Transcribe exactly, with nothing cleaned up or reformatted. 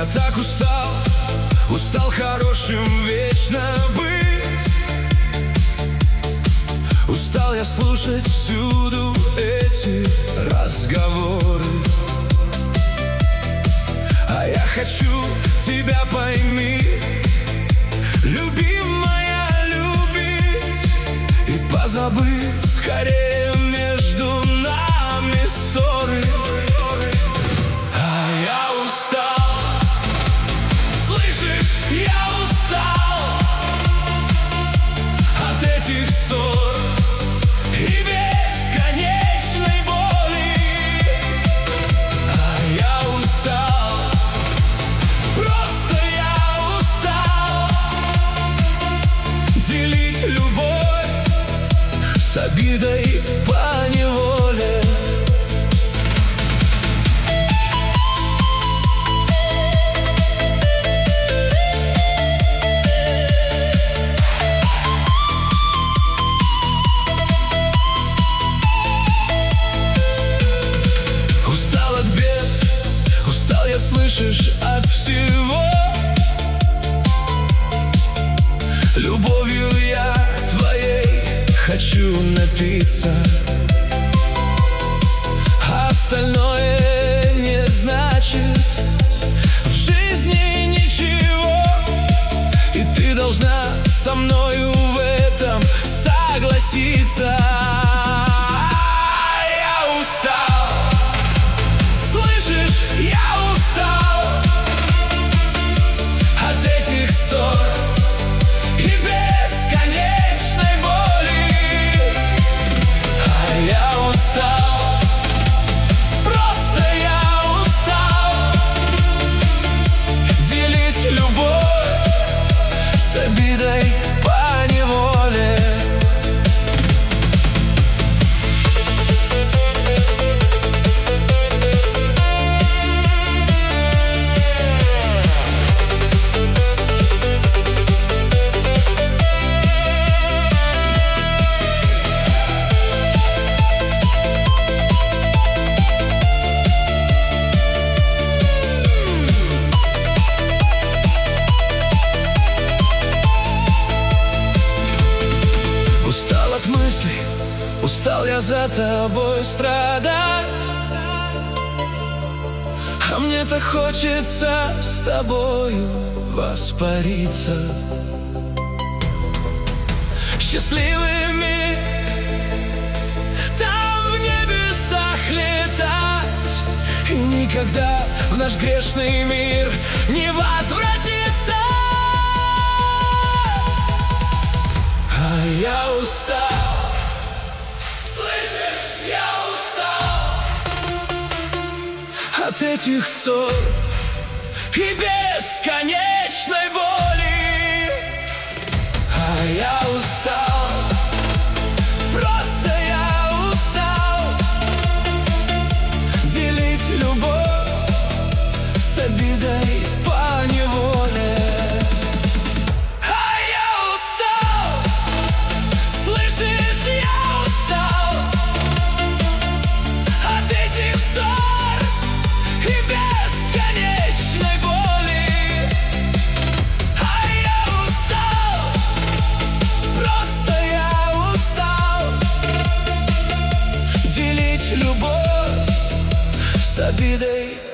так устал, устал хорошим вечно быть. Устал я слушать всюду эти разговоры. А я хочу, тебя пойми, любимая, любить и позабыть скорее между нами ссоры. А я устал, слышишь, я устал от этих ссор и бесконечной боли. А я устал, просто я устал делить любовь с обидой поневоле. Слышишь, от всего любовью я твоей хочу напиться, а остальное не значит в жизни ничего. И ты должна со мною в этом согласиться. Я устал, слышишь, я устал от этих ссор и бесконечной боли. А я устал, просто я устал делить любовь с обидой поневоле. Устал я за тобой страдать, а мне так хочется с тобою воспариться, счастливыми там в небесах летать и никогда в наш грешный мир не возвратиться. А я устал, я устал от этих ссор и бесконечной боли. А я устал, просто я устал делить любовь с обидой поневоле. А я устал, слышишь, я устал от этих ссор и бесконечной боли. А я устал, просто я устал делить любовь с обидой